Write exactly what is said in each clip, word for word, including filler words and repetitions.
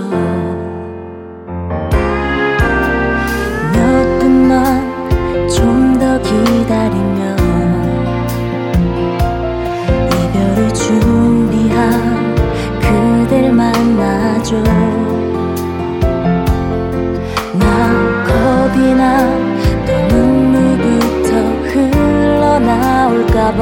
몇 분만 좀 더 기다리면 이별을 준비한 그댈 만나죠. 난 겁이 나 또 눈물부터 흘러나올까봐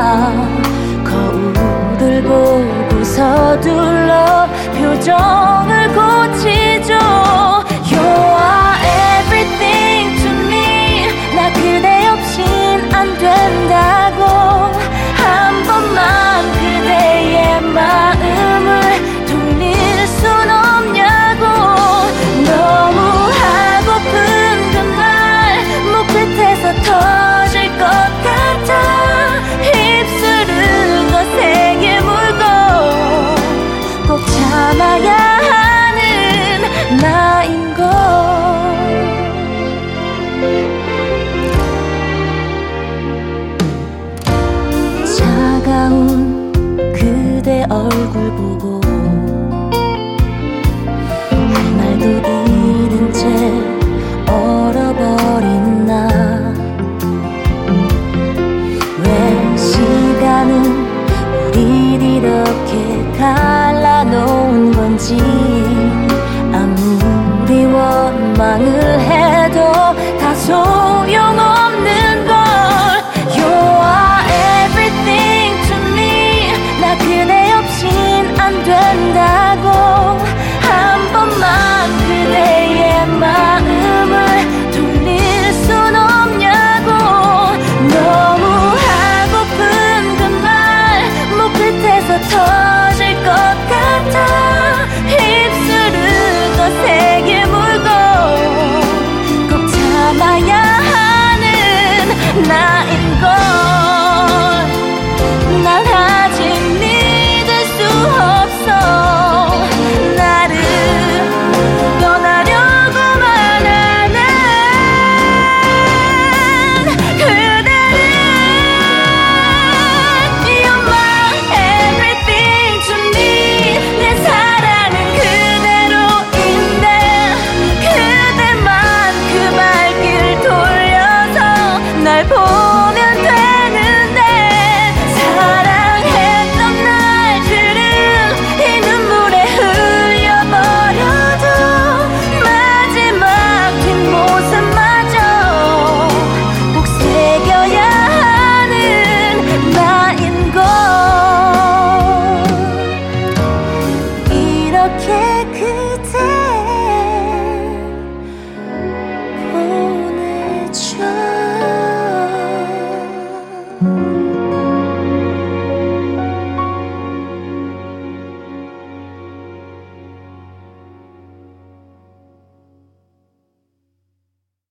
거울을 보고 서둘러 표정을 고치죠. You are everything to me. 나 그대 없인 안 된다고. 한 번만 그대의 마음을 돌릴 순 없냐고. 너무 하고픈 그 말 목 끝에서 터질 것 같아. 입술은 거세게 물고 꼭 참아야 하는 나인걸. 차가운 그대 얼굴 보고 할 말도 잃은 채 얼어버린 나. 왜 시간은 우릴 이렇게 갈라놓은 건지. 아무리 원망을 해도 다 소